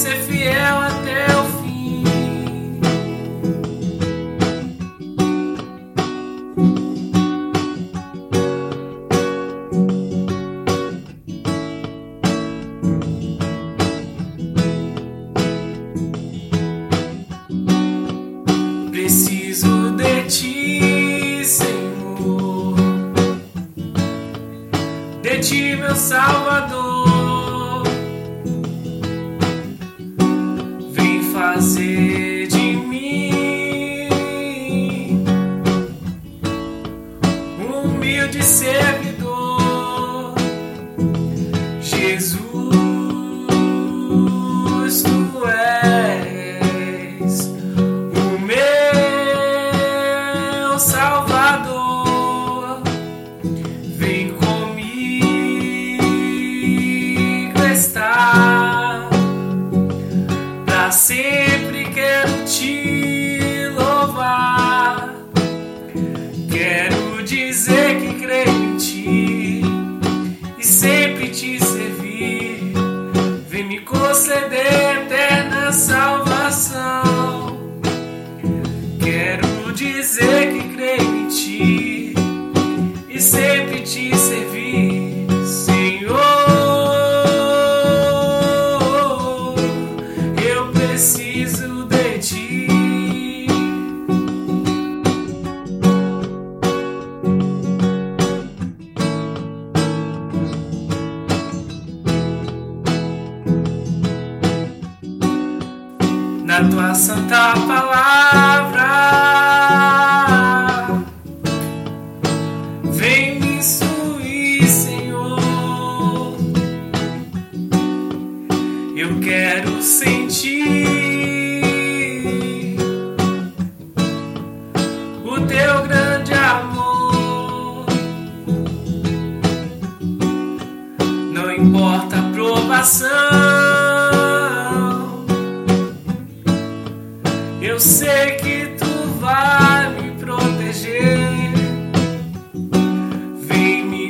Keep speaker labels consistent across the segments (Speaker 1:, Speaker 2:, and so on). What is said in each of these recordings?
Speaker 1: ser fiel até o fim. Preciso de ti, Senhor, de ti, meu Salvador. Vem fazer de mim um humilde servidor. Jesus, tu és o meu Salvador. Vem comigo estar, pra sempre quero te louvar. Quero dizer que creio em ti e sempre te servir. Vem me conceder eterna salvação. Quero dizer que creio em ti e sempre te servir, Senhor. Eu preciso de ti. Na tua santa palavra, vem me instruir, Senhor. Eu quero sentir o teu grande amor. Não importa a provação, eu sei que tu vai me proteger. Vem me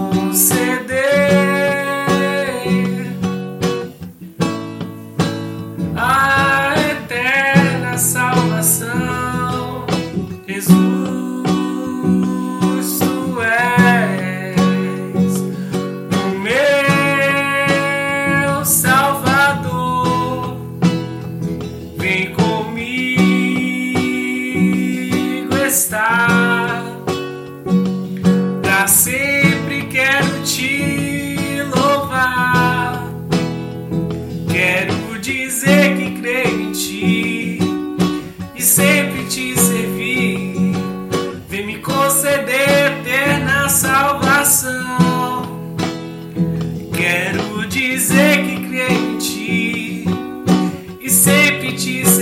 Speaker 1: conceder a eterna salvação. Jesus, tu és o meu Salvador. Vem comigo estar, pra sempre quero te louvar. Quero dizer que creio em ti e sempre te servir. Vem me conceder eterna salvação. Quero dizer que creio em ti e sempre te servir.